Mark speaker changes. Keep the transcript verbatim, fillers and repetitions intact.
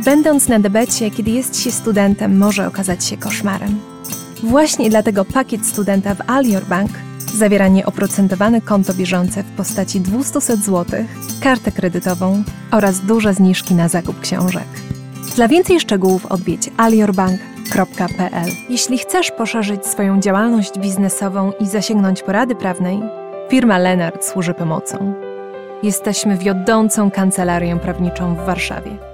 Speaker 1: Będąc na debecie, kiedy jest się studentem, może okazać się koszmarem. Właśnie dlatego pakiet studenta w Alior Bank zawiera nieoprocentowane konto bieżące w postaci dwieście złotych, kartę kredytową oraz duże zniżki na zakup książek. Dla więcej szczegółów odwiedź aliorbank kropka p l. Jeśli chcesz poszerzyć swoją działalność biznesową i zasięgnąć porady prawnej, firma Lenart służy pomocą. Jesteśmy wiodącą kancelarią prawniczą w Warszawie.